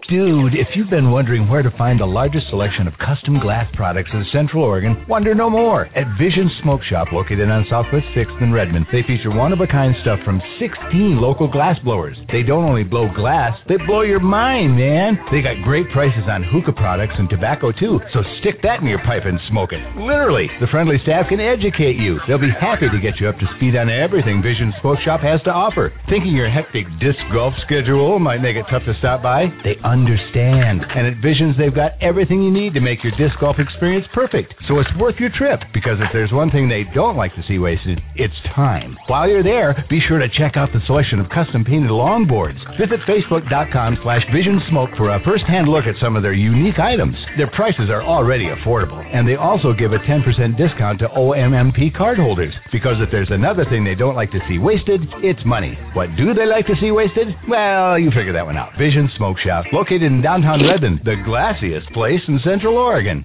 Dude, if you've been wondering where to find the largest selection of custom glass products in Central Oregon, wonder no more. At Vision Smoke Shop, located on Southwest 6th in Redmond, they feature one-of-a-kind stuff from 16 local glass blowers. They don't only blow glass, they blow your mind, man. They got great prices on hookah products and tobacco, too, so stick that in your pipe and smoke it. Literally, the friendly staff can educate you. They'll be happy to get you up to speed on everything Vision Smoke Shop has to offer. Thinking your hectic disc golf schedule might make it tough to stop by? They understand. And at Visions, they've got everything you need to make your disc golf experience perfect. So it's worth your trip, because if there's one thing they don't like to see wasted, it's time. While you're there, be sure to check out the selection of custom painted longboards. Visit Facebook.com/VisionSmoke for a first-hand look at some of their unique items. Their prices are already affordable, and they also give a 10% discount to OMMP cardholders, because if there's another thing they don't like to see wasted, it's money. What do they like to see wasted? Well, you figure that one out. Vision Smoke Shop, located in downtown Redmond, the glassiest place in Central Oregon.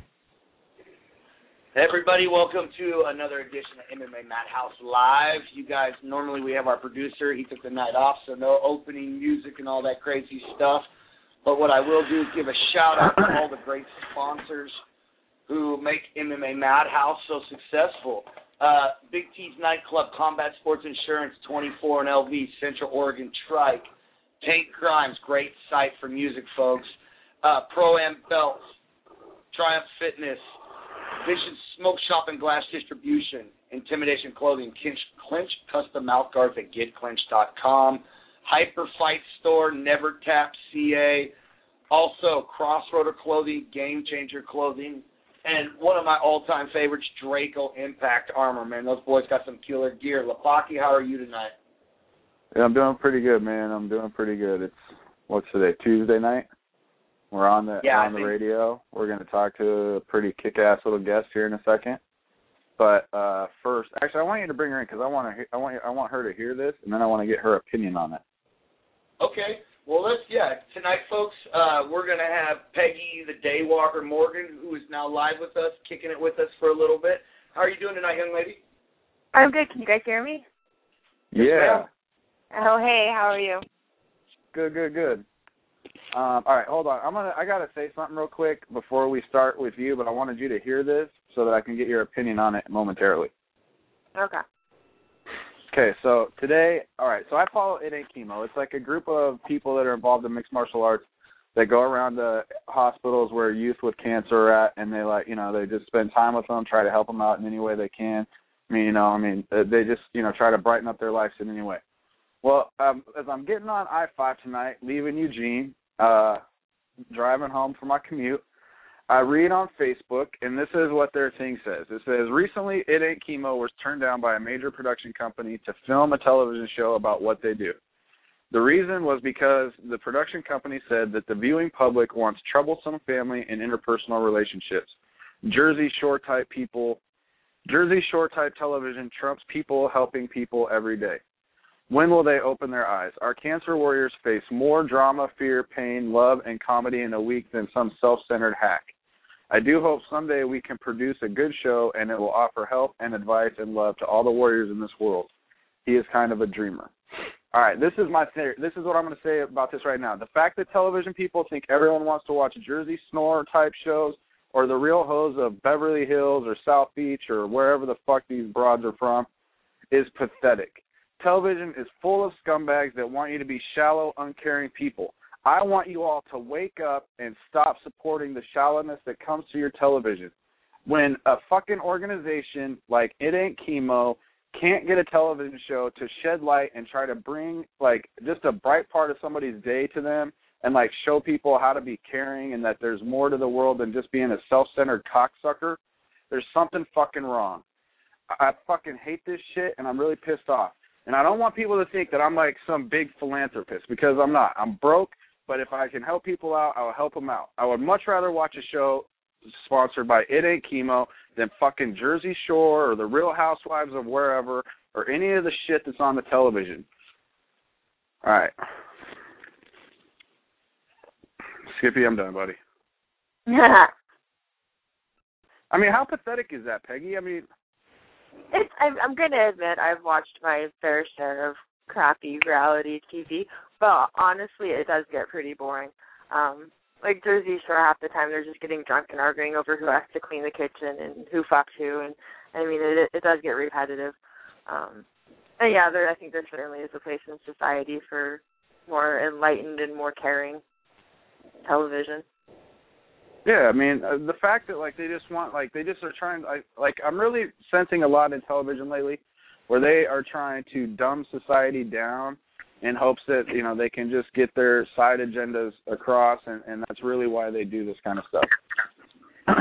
Hey everybody, welcome to another edition of MMA Madhouse Live. You guys, normally we have our producer. He took the night off, so no opening music and all that crazy stuff. But what I will do is give a shout-out to all the great sponsors who make MMA Madhouse so successful. Big T's Nightclub, Combat Sports Insurance, 24 and LV, Central Oregon Trike, Tank Grimes, great site for music, folks. Pro-Am Belts, Triumph Fitness, Vision Smoke Shop and Glass Distribution, Intimidation Clothing, Clinch Custom Mouth Guards at GetClinch.com, Hyper Fight Store, Never Tap CA, also Crossroader Clothing, Game Changer Clothing, and one of my all-time favorites, Draco Impact Armor, man. Those boys got some killer gear. Lapaki, how are you tonight? Yeah, I'm doing pretty good, man. I'm doing pretty good. It's, what's today, Tuesday night? We're on the radio. We're going to talk to a pretty kick-ass little guest here in a second. But first, actually, I want you to bring her in because I want her to hear this, and then I want to get her opinion on it. Okay. Well, tonight, folks, we're going to have Peggy the Daywalker Morgan, who is now live with us, kicking it with us for a little bit. How are you doing tonight, young lady? I'm good. Can you guys hear me? Yeah. Oh, hey, how are you? Good. All right, hold on. I gotta say something real quick before we start with you, but I wanted you to hear this so that I can get your opinion on it momentarily. Okay. Okay, so today, all right, so I follow It Ain't Chemo. It's like a group of people that are involved in mixed martial arts that go around the hospitals where youth with cancer are at, and they just spend time with them, try to help them out in any way they can. They just try to brighten up their lives in any way. Well, as I'm getting on I-5 tonight, leaving Eugene, driving home for my commute, I read on Facebook, and this is what their thing says. It says, recently, It Ain't Chemo was turned down by a major production company to film a television show about what they do. The reason was because the production company said that the viewing public wants troublesome family and interpersonal relationships. Jersey Shore type television trumps people helping people every day. When will they open their eyes? Our cancer warriors face more drama, fear, pain, love, and comedy in a week than some self-centered hack. I do hope someday we can produce a good show and it will offer help and advice and love to all the warriors in this world. He is kind of a dreamer. All right, this is my theory. This is what I'm going to say about this right now. The fact that television people think everyone wants to watch Jersey Snore type shows or the Real Hoes of Beverly Hills or South Beach or wherever the fuck these broads are from is pathetic. Television is full of scumbags that want you to be shallow, uncaring people. I want you all to wake up and stop supporting the shallowness that comes to your television. When a fucking organization like It Ain't Chemo can't get a television show to shed light and try to bring, just a bright part of somebody's day to them and, show people how to be caring and that there's more to the world than just being a self-centered cocksucker, there's something fucking wrong. I fucking hate this shit, and I'm really pissed off. And I don't want people to think that I'm some big philanthropist, because I'm not. I'm broke, but if I can help people out, I'll help them out. I would much rather watch a show sponsored by It Ain't Chemo than fucking Jersey Shore or the Real Housewives of wherever or any of the shit that's on the television. All right. Skippy, I'm done, buddy. How pathetic is that, Peggy? I'm going to admit I've watched my fair share of crappy reality TV, but honestly, it does get pretty boring. Like Jersey Shore, half the time they're just getting drunk and arguing over who has to clean the kitchen and who fucks who, and I mean it does get repetitive. And yeah, I think there certainly is a place in society for more enlightened and more caring television. Yeah, I mean, the fact that, like, they just want, like, they just are trying, like, I'm really sensing a lot in television lately where they are trying to dumb society down in hopes that, you know, they can just get their side agendas across, and that's really why they do this kind of stuff.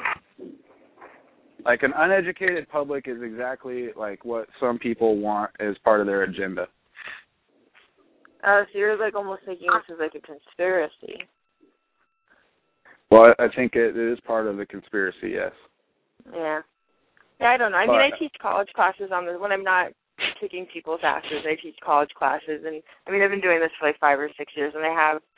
Like, an uneducated public is exactly, like, what some people want as part of their agenda. So you're, like, almost thinking this is, like, a conspiracy. Well, I think it is part of the conspiracy, yes. Yeah. Yeah, I don't know. I mean, I teach college classes on this. When I'm not kicking people's asses, I teach college classes. And, I mean, I've been doing this for, like, 5 or 6 years, and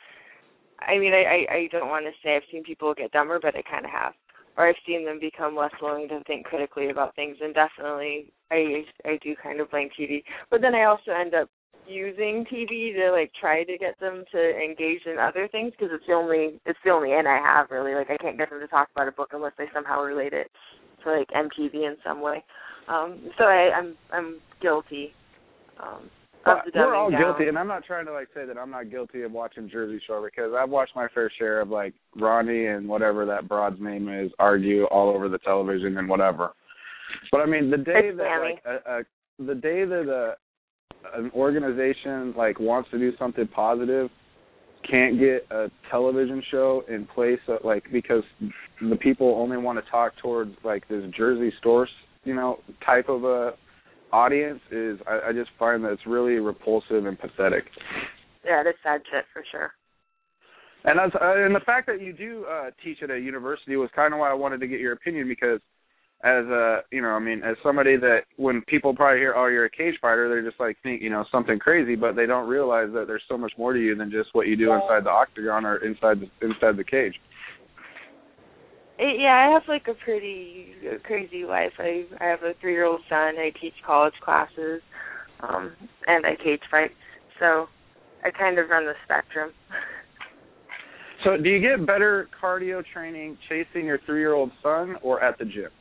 I don't want to say I've seen people get dumber, but I kind of have. Or I've seen them become less willing to think critically about things, and definitely I do kind of blame TV. But then I also end up using TV to, like, try to get them to engage in other things, because it's the only in I have, really. Like, I can't get them to talk about a book unless they somehow relate it to, like, MTV in some way. So I'm guilty of the dumbing We're all down. guilty, and I'm not trying to, like, say that I'm not guilty of watching Jersey Shore, because I've watched my fair share of, like, Ronnie and whatever that broad's name is argue all over the television and whatever. But I mean, the day that an organization, like, wants to do something positive, can't get a television show in place, like, because the people only want to talk towards, like, this Jersey Shore, you know, type of a audience, is I just find that it's really repulsive and pathetic. Yeah, that's sad shit for sure. And and the fact that you do teach at a university was kind of why I wanted to get your opinion, because as as somebody that when people probably hear, oh, you're a cage fighter, they're just like, think, you know, something crazy, but they don't realize that there's so much more to you than just what you do inside the octagon or inside the cage. Yeah, I have, like, a pretty crazy life. I have a 3-year-old son. I teach college classes, and I cage fight. So I kind of run the spectrum. So do you get better cardio training chasing your 3-year-old son or at the gym?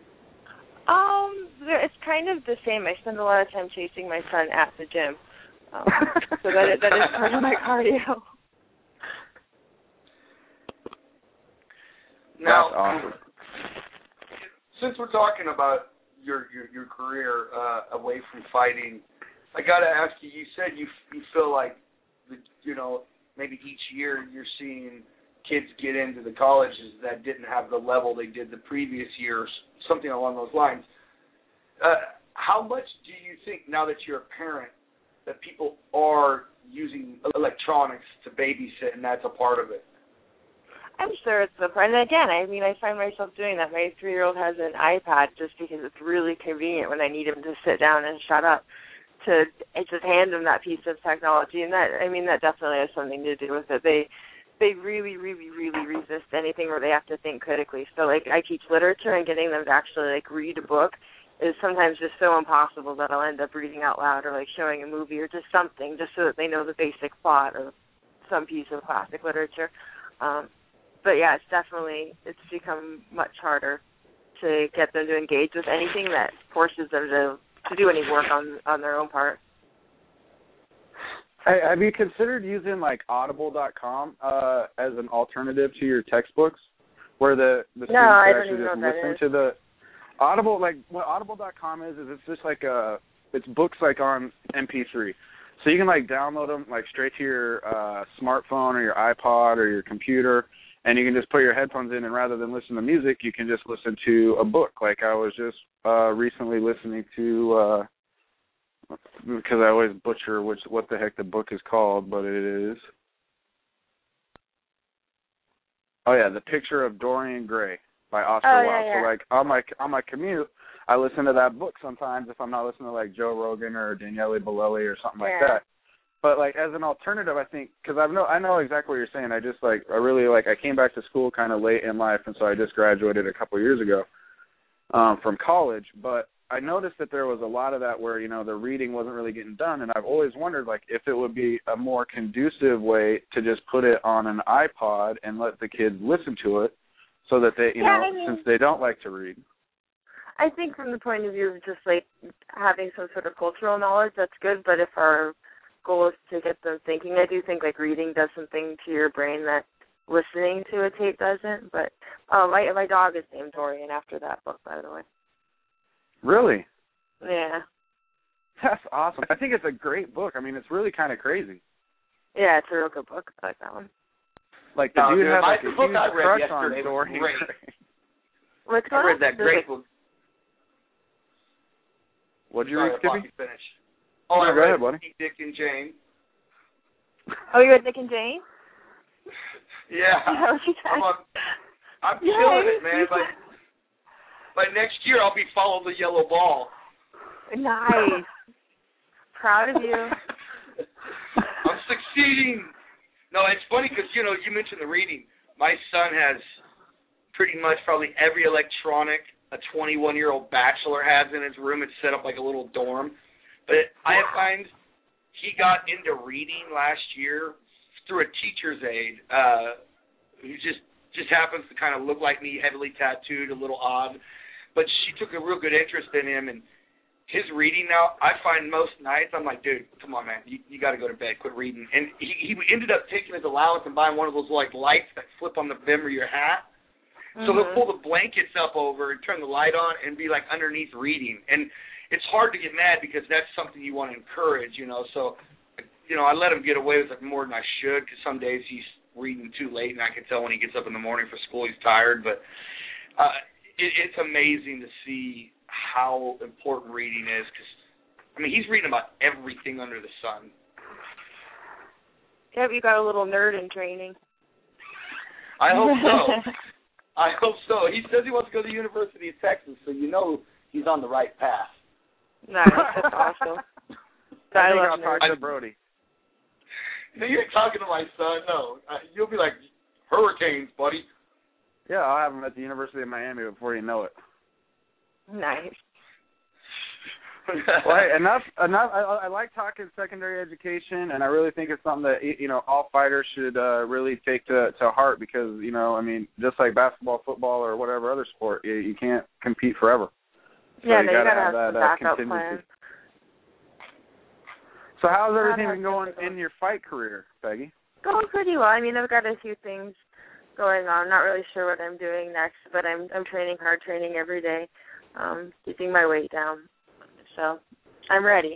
It's kind of the same. I spend a lot of time chasing my son at the gym. So that is part of my cardio. Now, that's awesome. Since we're talking about your career away from fighting, I got to ask you. You said you feel like, maybe each year you're seeing kids get into the colleges that didn't have the level they did the previous years, something along those lines. How much do you think, now that you're a parent, that people are using electronics to babysit, and that's a part of it? I'm sure it's a part. And again, I mean, I find myself doing that. My 3-year-old has an iPad just because it's really convenient when I need him to sit down and shut up, to just hand him that piece of technology. And that definitely has something to do with it. They really, really, really resist anything where they have to think critically. So, like, I teach literature, and getting them to actually, like, read a book is sometimes just so impossible that I'll end up reading out loud or, like, showing a movie or just something just so that they know the basic plot of some piece of classic literature. But, yeah, it's become much harder to get them to engage with anything that forces them to do any work on their own part. Hey, have you considered using, like, Audible.com as an alternative to your textbooks, where the students actually just listen to the Audible? Like, what Audible.com is it's just like it's books, like, on MP3. So you can, like, download them, like, straight to your smartphone or your iPod or your computer, and you can just put your headphones in, and rather than listen to music, you can just listen to a book. Like, I was just recently listening to because I always butcher what the heck the book is called, but it is, The Picture of Dorian Gray by Oscar Wilde. Yeah. So, like, on my commute, I listen to that book sometimes if I'm not listening to, like, Joe Rogan or Daniele Bolelli or something like that. But, like, as an alternative, I think, because I know exactly what you're saying. I came back to school kind of late in life, and so I just graduated a couple years ago from college. But I noticed that there was a lot of that where, you know, the reading wasn't really getting done, and I've always wondered, like, if it would be a more conducive way to just put it on an iPod and let the kids listen to it so that they, you know, since they don't like to read. I think from the point of view of just, like, having some sort of cultural knowledge, that's good, but if our goal is to get them thinking, I do think, like, reading does something to your brain that listening to a tape doesn't. But my dog is named Dorian after that book, by the way. Really? Yeah. That's awesome. I think it's a great book. I mean, it's really kind of crazy. Yeah, it's a real good book. I like that one. Like, the dude has like a huge I read crush on yesterday Dorian was Gray. What's I read that great book. What'd you read, Skippy? Oh, I go read ahead, buddy. Dick and Jane. Oh, you read Dick and Jane? Yeah. I'm killing it, man. By next year, I'll be Follow the Yellow Ball. Nice. Proud of you. I'm succeeding. No, it's funny because, you know, you mentioned the reading. My son has pretty much probably every electronic a 21-year-old bachelor has in his room. It's set up like a little dorm. But I find he got into reading last year through a teacher's aide who just happens to kind of look like me, heavily tattooed, a little odd. But she took a real good interest in him, and his reading now, I find most nights, I'm like, dude, come on, man, you got to go to bed, quit reading. And he ended up taking his allowance and buying one of those, like, lights that flip on the brim of your hat. Mm-hmm. So he'll pull the blankets up over and turn the light on and be, like, underneath reading. And it's hard to get mad because that's something you want to encourage, you know. So, you know, I let him get away with it more than I should because some days he's reading too late, and I can tell when he gets up in the morning for school he's tired. But it's amazing to see how important reading is because, I mean, he's reading about everything under the sun. Yep, you got a little nerd in training. I hope so. I hope so. He says he wants to go to the University of Texas, so you know he's on the right path. Nice, that's awesome. I think I'll talk to Brody. No, you ain't talking to my son. No, you'll be like hurricanes, buddy. Yeah, I'll have him at the University of Miami before you know it. Nice. Well, hey, enough. I like talking secondary education, and I really think it's something that, you know, all fighters should really take to heart because, you know, I mean, just like basketball, football, or whatever other sport, you can't compete forever. So yeah, you gotta have some that backup contingency. plan. So how's everything been going in your fight career, Peggy? Going pretty well. I mean, I've got a few things going on. I'm not really sure what I'm doing next, but I'm training hard, training every day, keeping my weight down. So I'm ready.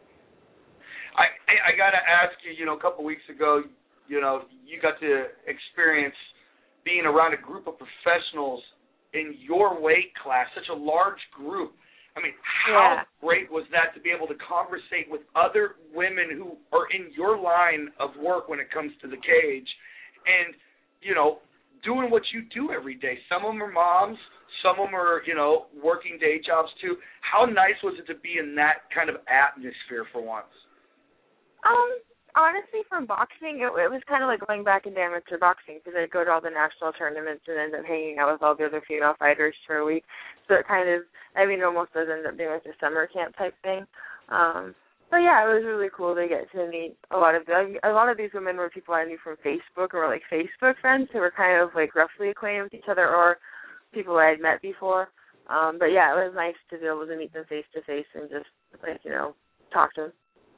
I got to ask you, you know, a couple weeks ago, you know, you got to experience being around a group of professionals in your weight class, such a large group. I mean, how great was that to be able to conversate with other women who are in your line of work when it comes to the cage and, you know, doing what you do every day. Some of them are moms. Some of them are, you know, working day jobs too. How nice was it to be in that kind of atmosphere for once? Honestly, from boxing, it was kind of like going back into amateur boxing because I'd go to all the national tournaments and end up hanging out with all the other female fighters for a week. So it kind of, I mean, it almost does end up being like a summer camp type thing. But yeah, it was really cool to get to meet a lot of these women were people I knew from Facebook or like Facebook friends who were kind of like roughly acquainted with each other or people I had met before. But yeah, it was nice to be able to meet them face to face and just like, you know, talk to them.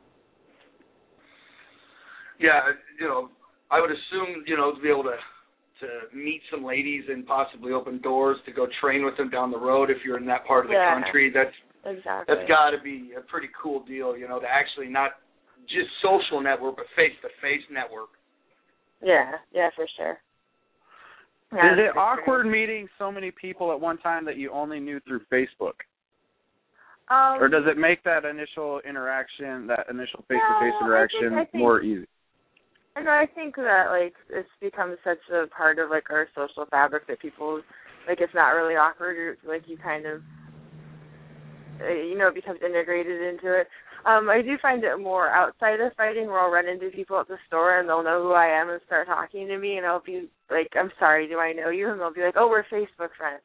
Yeah, you know, I would assume, you know, to be able to meet some ladies and possibly open doors to go train with them down the road if you're in that part of the country, that's got to be a pretty cool deal, you know, to actually not just social network, but face-to-face network. Yeah, for sure. Yeah, is it awkward meeting so many people at one time that you only knew through Facebook? Or does it make that initial interaction, that initial face-to-face interaction I think more easy? I think that, like, it's become such a part of, like, our social fabric that people, like, it's not really awkward. Or, like, you kind of, you know, it becomes integrated into it. I do find it more outside of fighting where I'll run into people at the store and they'll know who I am and start talking to me and I'll be like, I'm sorry, do I know you? And they'll be like, oh, we're Facebook friends.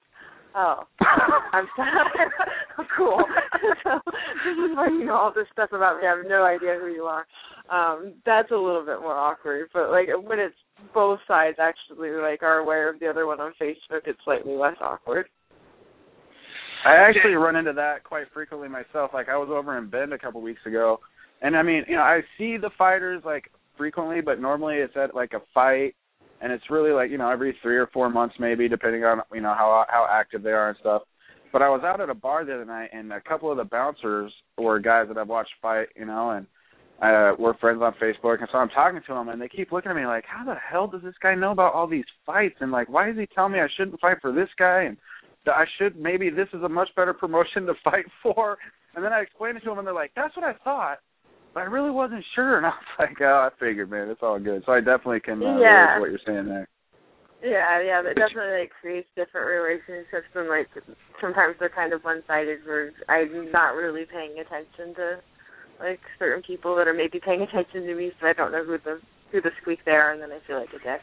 Oh, I'm sorry. Cool. So this is why you know all this stuff about me. I have no idea who you are. That's a little bit more awkward. But like when it's both sides actually like are aware of the other one on Facebook, it's slightly less awkward. I actually run into that quite frequently myself. Like I was over in Bend a couple weeks ago, and I mean, I see the fighters like frequently, but normally it's at like a fight. And it's really like, every 3 or 4 months maybe, depending on, how active they are and stuff. But I was out at a bar the other night, and a couple of the bouncers were guys that I've watched fight, and we're friends on Facebook. And so I'm talking to them, and they keep looking at me like, how the hell does this guy know about all these fights? And, like, why is he telling me I shouldn't fight for this guy? And that maybe this is a much better promotion to fight for. And then I explained it to them, and they're like, that's what I thought. But I really wasn't sure, and I was like, I figured, man, it's all good. So I definitely can relate to what you're saying there. Yeah, that definitely creates different relationships, and like sometimes they're kind of one-sided where I'm not really paying attention to like certain people that are maybe paying attention to me, so I don't know who the squeak they are, and then I feel like a dick.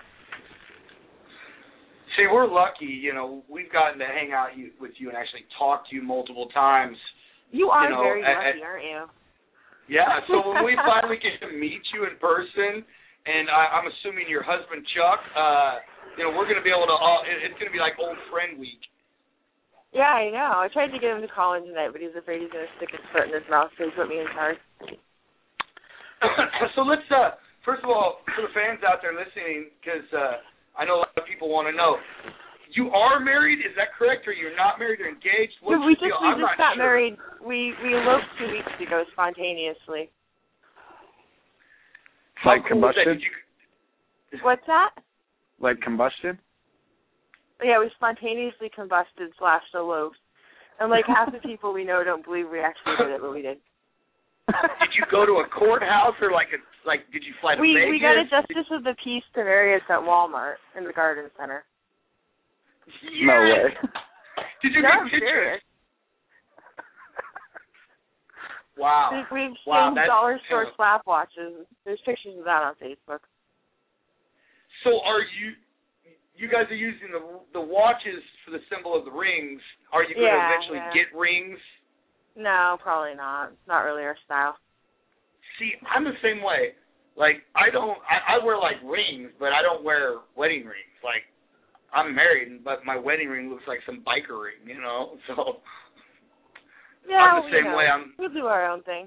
See, we're lucky, we've gotten to hang out with you and actually talk to you multiple times. You are very lucky, aren't you? Yeah, so when we finally get to meet you in person, and I'm assuming your husband, Chuck, we're going to be able to, it's going to be like old friend week. Yeah, I know. I tried to get him to call in tonight, but he's afraid he's going to stick his foot in his mouth, so he put me in charge. So let's, first of all, for the fans out there listening, because I know a lot of people want to know, you are married, is that correct? Or you're not married or engaged? We just got married. We eloped 2 weeks ago spontaneously. Like combustion? What's that? Like combustion? Yeah, we spontaneously combusted / eloped. And like half the people we know don't believe we actually did it, but we did. Did you go to a courthouse or did you fly to Vegas? We got a justice of the peace to marry us at Walmart in the Garden Center. Yes. No way. Did you get pictures? Wow. We've exchanged dollar store slap watches. There's pictures of that on Facebook. So are you guys are using the watches for the symbol of the rings. Are you going to eventually get rings? No, probably not. It's not really our style. See, I'm the same way. Like, I wear, like, rings, but I don't wear wedding rings. Like, I'm married, but my wedding ring looks like some biker ring, so yeah, I'm the same way. We'll do our own thing.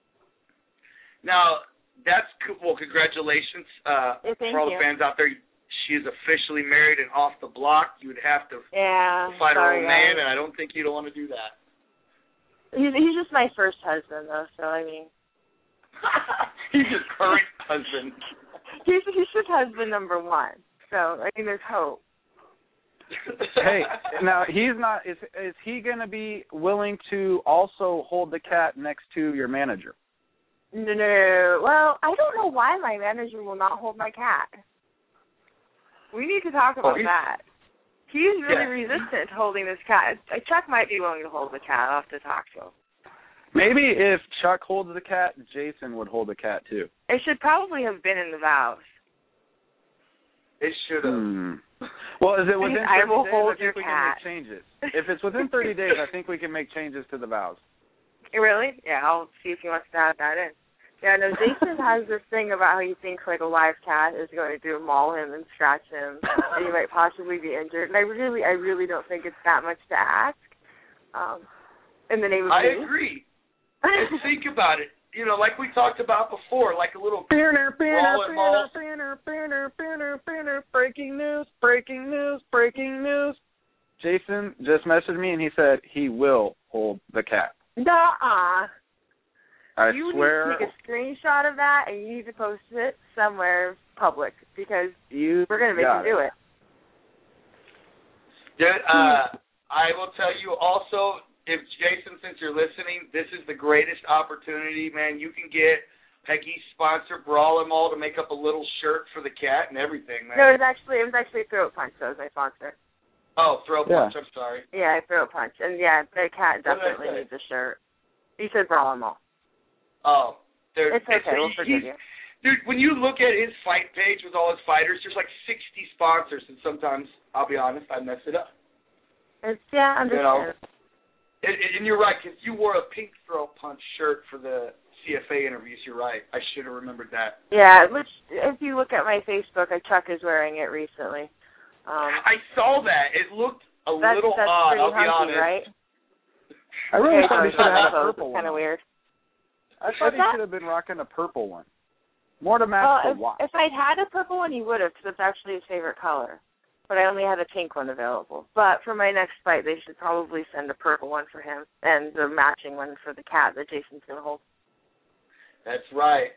Now, that's cool. Well, congratulations for all the fans out there. She is officially married and off the block. You would have to find her old man, and I don't think you'd want to do that. He's just my first husband, though, so I mean. He's his current husband. He's just husband number 1, so I mean, there's hope. Hey, now he's not. Is he going to be willing to also hold the cat next to your manager? No. Well, I don't know why my manager will not hold my cat. We need to talk about that. He's really resistant to holding this cat. Chuck might be willing to hold the cat. I'll have to talk to him. Maybe if Chuck holds the cat, Jason would hold the cat too. It should probably have been in the vows. It should have. Well, is it within 30 days? I will hold your cat. Can make changes. If it's within 30 days, I think we can make changes to the vows. Really? Yeah, I'll see if he wants to add that in. Yeah, no, Jason has this thing about how he thinks like a live cat is going to maul him and scratch him, and he might possibly be injured. And I really don't think it's that much to ask. In the name of I agree. And think about it. Like we talked about before, like a little breaking news. Jason just messaged me and he said he will hold the cat. Nuh-uh. You swear. Need to take a screenshot of that and you need to post it somewhere public because we're going to make him do it. I will tell you also, if Jason, since you're listening, this is the greatest opportunity, man. You can get Peggy's sponsor, Brawl 'Em All, to make up a little shirt for the cat and everything, man. No, it was actually Throat Punch. That was my sponsor. Oh, Throat Punch. I'm sorry. Yeah, Throat Punch. And, the cat definitely needs a shirt. You said Brawl 'Em All. Oh. It's okay. We'll forgive you. Dude, when you look at his fight page with all his fighters, there's like 60 sponsors, and sometimes, I'll be honest, I mess it up. I understand. And you're right, because you wore a pink throat punch shirt for the CFA interviews. You're right. I should have remembered that. Yeah, which, if you look at my Facebook, Chuck is wearing it recently. I saw that. It looked a little odd, I'll be honest. Right? I really thought he should have had a purple one. Kind of weird. I thought he should have been rocking a purple one. More to match the watch. If I'd had a purple one, he would have, because it's actually his favorite color. But I only had a pink one available. But for my next fight, they should probably send a purple one for him and the matching one for the cat that Jason's going to hold. That's right.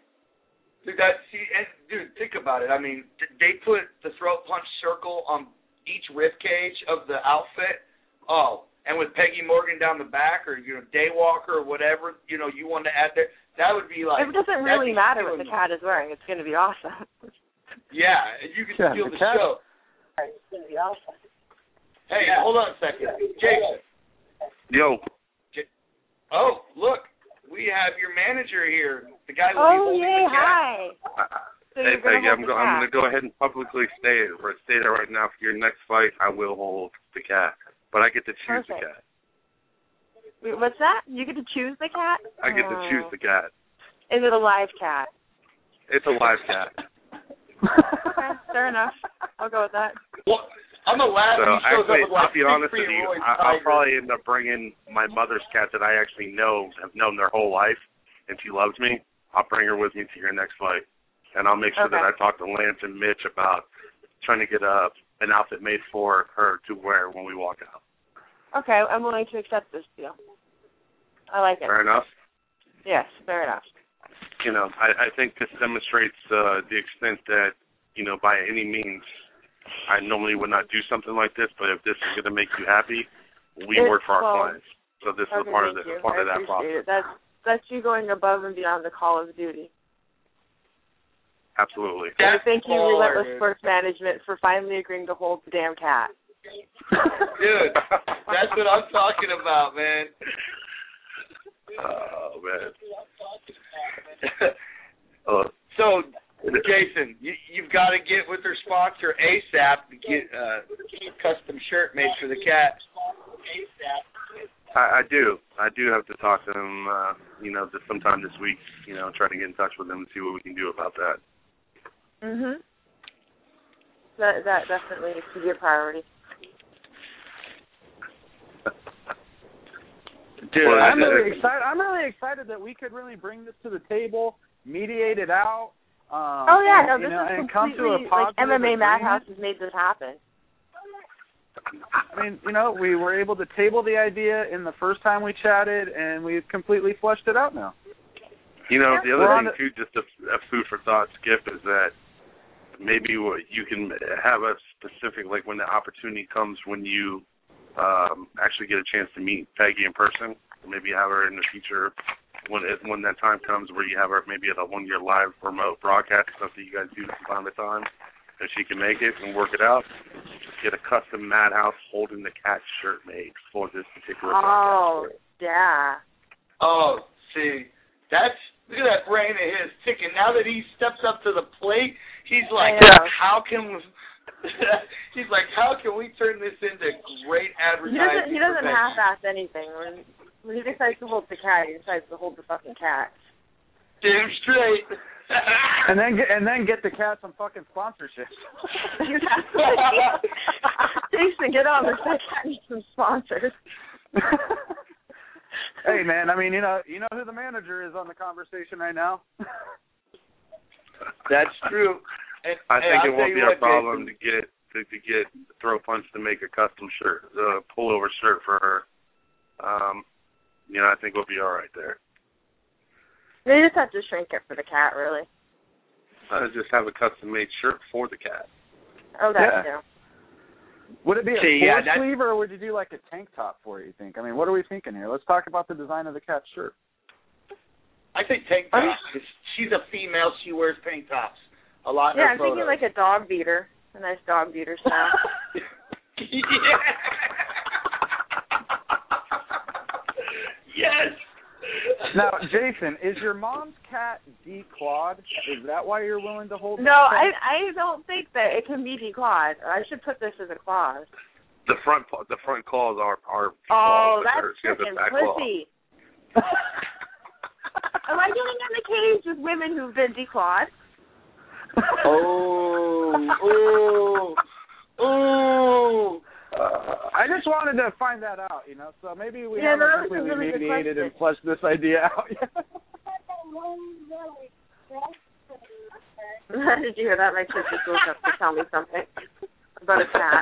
Dude, think about it. I mean, they put the throat punch circle on each rib cage of the outfit. Oh, and with Peggy Morgan down the back, or Daywalker or whatever, you wanted to add there, that would be like. It doesn't really matter what the cat is wearing. It's going to be awesome. Yeah, you can steal the show. It's going to be awesome. Hey, hold on a second, Jason. Yo. Oh, look. We have your manager here, the guy who will be holding the cat. Hi. Hey, Peggy, I'm going to go ahead and publicly state there right now. For your next fight, I will hold the cat, but I get to choose the cat. Wait, what's that? You get to choose the cat? I get to choose the cat. Is it a live cat? It's a live cat. Okay, fair enough. I'll go with that. Well, I'm a lad who shows up with I'll be honest with you, I'll probably end up bringing my mother's cat that I actually have known their whole life, and she loves me. I'll bring her with me to your next fight, and I'll make sure that I talk to Lance and Mitch about trying to get an outfit made for her to wear when we walk out. Okay, I'm willing to accept this deal. I like it. Fair enough? Yes, fair enough. I think this demonstrates the extent that, by any means, I normally would not do something like this, but if this is going to make you happy, we work for our clients. So this is a part of that process. That's you going above and beyond the call of duty. Absolutely. Thank you, Relentless Sports Management, for finally agreeing to hold the damn cat. Dude, that's what I'm talking about, man. Oh, man. So, Jason, you've got to get with their sponsor ASAP to get a custom shirt made for the cat. I do have to talk to them, sometime this week, try to get in touch with them and see what we can do about that. Mhm. That definitely needs to be a priority. Dude, I'm really excited. I'm really excited that we could really bring this to the table, mediate it out. This is come to a positive MMA Madhouse has made this happen. I mean, we were able to table the idea in the first time we chatted, and we've completely fleshed it out now. The other thing, too, just a food for thought, Skip, is that maybe you can have a specific, like when the opportunity comes when you actually get a chance to meet Peggy in person, maybe have her in the future when that time comes where you have her maybe at a 1-year live remote broadcast, something you guys do from time to time, if she can make it and work it out, get a custom Madhouse holding the cat shirt made for this particular broadcast. Yeah. Oh, see, look at that brain of his ticking. Now that he steps up to the plate, he's like, how can we turn this into great advertising? He doesn't half-ass anything. When he decides to hold the cat, he decides to hold the fucking cat. Damn straight. and then get the cat some fucking sponsorships. Jason, get on the set, get some sponsors. Hey man, I mean, you know who the manager is on the conversation right now. That's true. I think it won't be a problem to get Throw Punch to make a custom shirt, pullover shirt for her. I think we'll be all right there. They just have to shrink it for the cat, really. Just have a custom-made shirt for the cat. Oh, that too. Would it be a full sleeve, or would you do like a tank top for it, you think? I mean, what are we thinking here? Let's talk about the design of the cat's shirt. I think tank tops. She's a female. She wears tank tops a lot. Yeah, I'm thinking like a dog beater. A nice dog beater style. Yes. Now, Jason, is your mom's cat declawed? Is that why you're willing to hold? No, I don't think that it can be declawed. I should put this as a clause. The front claws are oh, claws, that's freaking pussy. Am I getting in the cage with women who've been declawed? Oh. I just wanted to find that out, so maybe we haven't completely really mediated and fleshed this idea out yet. Did you hear that? My kid just woke up to tell me something about a cat.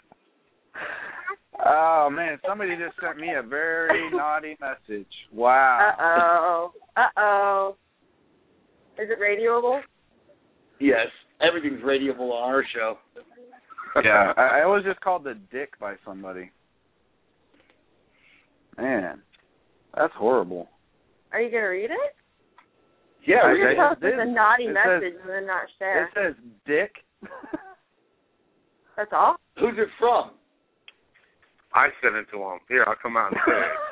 Oh, man, somebody just sent me a very naughty message. Wow. Uh-oh. Is it radioable? Yes, everything's radioable on our show. Yeah, I was just called the dick by somebody. Man, that's horrible. Are you going to read it? Yeah, or just tell us it's a naughty message and then not share. It says dick. That's all? Who's it from? I sent it to him. Here, I'll come out and say it.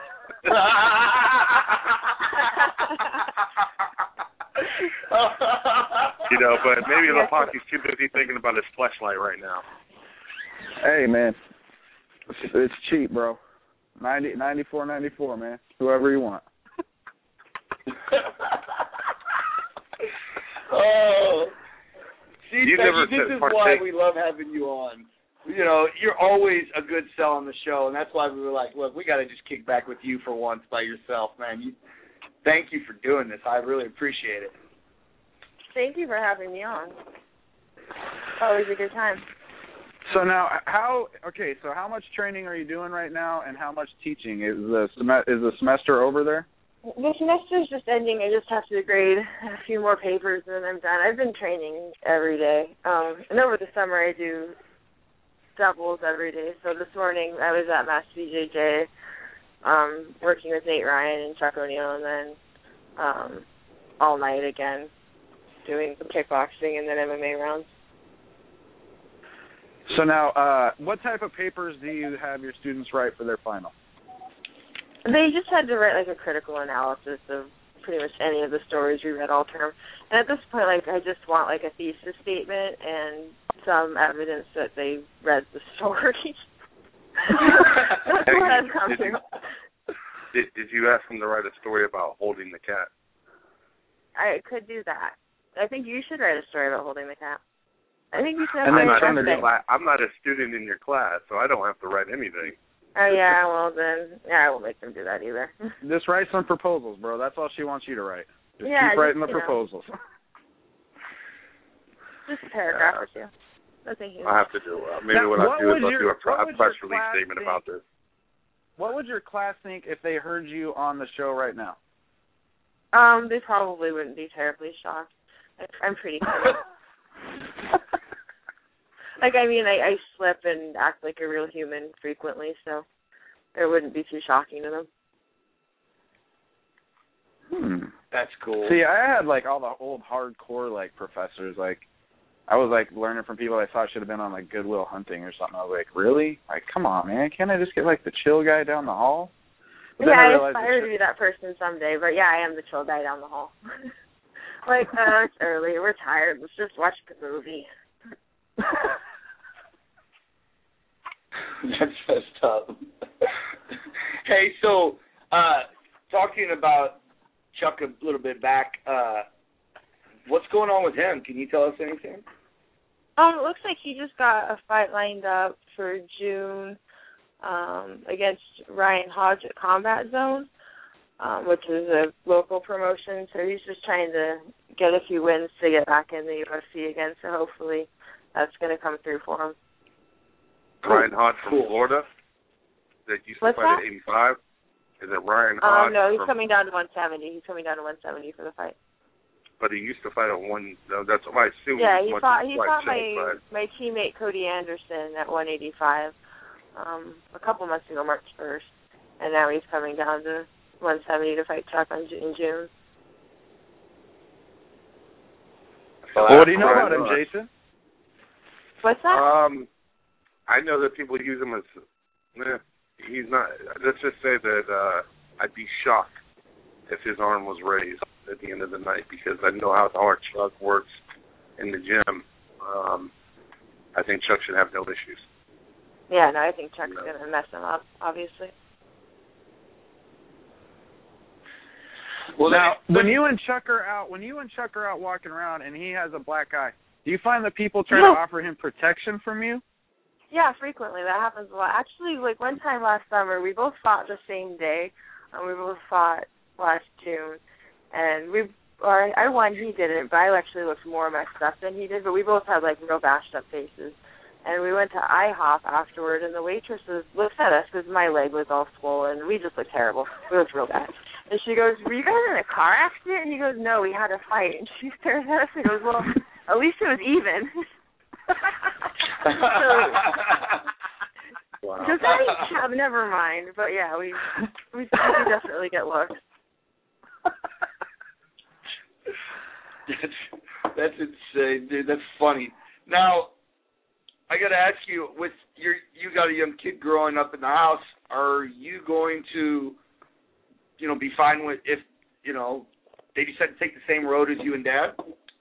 But maybe Lepaki's too busy thinking about his fleshlight right now. Hey, man. It's cheap, bro. $94.94, man. Whoever you want. Oh. See, Becky, this is why we love having you on. You're always a good sell on the show, and that's why we were like, look, we got to just kick back with you for once by yourself, man. Thank you for doing this. I really appreciate it. Thank you for having me on. Always a good time. So now, how much training are you doing right now, and how much teaching? Is the semester over there? The semester's just ending. I just have to grade a few more papers, and then I'm done. I've been training every day. And over the summer, I do doubles every day. So this morning, I was at Mass BJJ, working with Nate Ryan and Chuck O'Neill, and then all night again, doing some kickboxing and then MMA rounds. So now, what type of papers do you have your students write for their final? They just had to write like a critical analysis of pretty much any of the stories we read all term. And at this point, I just want like a thesis statement and some evidence that they read the story. That's what I've come to. Did you ask them to write a story about holding the cat? I could do that. I think you should write a story about holding the cat. I think you should. I'm not a student in your class, so I don't have to write anything. Oh, yeah, well then, I won't make them do that either. Just write some proposals, bro. That's all she wants you to write. Keep writing the proposals. Just a paragraph or two. Nothing huge. I'll have to do maybe what I'll do is I'll do a press release statement about this. What would your class think if they heard you on the show right now? They probably wouldn't be terribly shocked. I'm pretty cool. I slip and act like a real human frequently, so it wouldn't be too shocking to them. That's cool. See, I had all the old hardcore professors. I was learning from people I thought should have been on Goodwill Hunting or something. I was like, really? Come on, man. Can't I just get the chill guy down the hall? But I aspire to be that person someday. But yeah, I am the chill guy down the hall. It's early. We're tired. Let's just watch the movie. That's messed up. Hey, so talking about Chuck a little bit back, what's going on with him? Can you tell us anything? It looks like he just got a fight lined up for June against Ryan Hodge at Combat Zone, which is a local promotion. So he's just trying to get a few wins to get back in the UFC again. So hopefully that's going to come through for him. Ryan Hodge from Florida that used to fight at 85? Is it Ryan Hodge? No, he's coming down to 170. He's coming down to 170 for the fight. But he used to fight at that's what I assume. Yeah, he fought my teammate Cody Anderson at 185 a couple months ago, March 1st. And now he's coming down to 170 to fight Chuck in June. So what do you know about him, Jason? What's that? I know that people use him as he's not. Let's just say that I'd be shocked if his arm was raised at the end of the night because I know how hard Chuck works in the gym. I think Chuck should have no issues. Yeah, no, I think Chuck's going to mess him up, obviously. Well, now, when you and Chuck are out walking around and he has a black eye, do you find that people try to offer him protection from you? Yeah, frequently. That happens a lot. Actually, like one time last summer, we both fought the same day. We both fought last June, and I won, he didn't, but I actually looked more messed up than he did, but we both had, like, real bashed up faces. And we went to IHOP afterward, and the waitress looks at us because my leg was all swollen. We just looked terrible. We looked real bad. And she goes, "Were you guys in a car accident?" And he goes, "No, we had a fight." And she stares at us and goes, "Well, at least it was even." Wow. Never mind. But yeah, we definitely get looks. That's insane, dude. That's funny. Now, I got to ask you, you got a young kid growing up in the house. Are you going to, be fine with if, they decide to take the same road as you and Dad?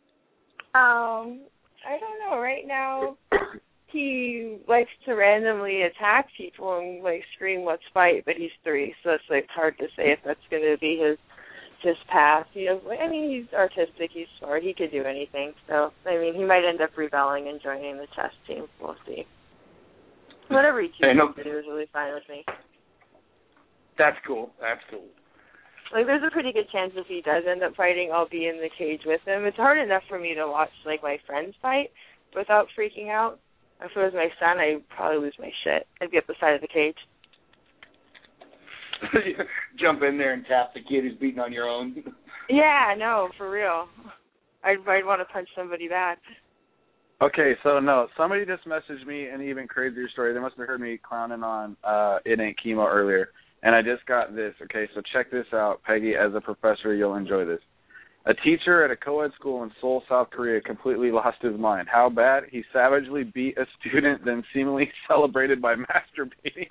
I don't know. Right now, he likes to randomly attack people and like scream, "Let's fight!" But he's 3, so it's like hard to say if that's going to be his path. He's artistic. He's smart. He could do anything. So he might end up rebelling and joining the chess team. We'll see. Whatever he chooses to do is really fine with me. That's cool. That's cool. Like, there's a pretty good chance if he does end up fighting, I'll be in the cage with him. It's hard enough for me to watch, like, my friends fight without freaking out. If it was my son, I'd probably lose my shit. I'd be up the side of the cage. Jump in there and tap the kid who's beating on your own. Yeah, no, for real. I'd want to punch somebody bad. Okay, so no, somebody just messaged me an even crazier story. They must have heard me clowning on It Ain't Chemo earlier. And I just got this. Okay, so check this out, Peggy. As a professor, you'll enjoy this. A teacher at a co-ed school in Seoul, South Korea, completely lost his mind. How bad? He savagely beat a student, then seemingly celebrated by masturbating.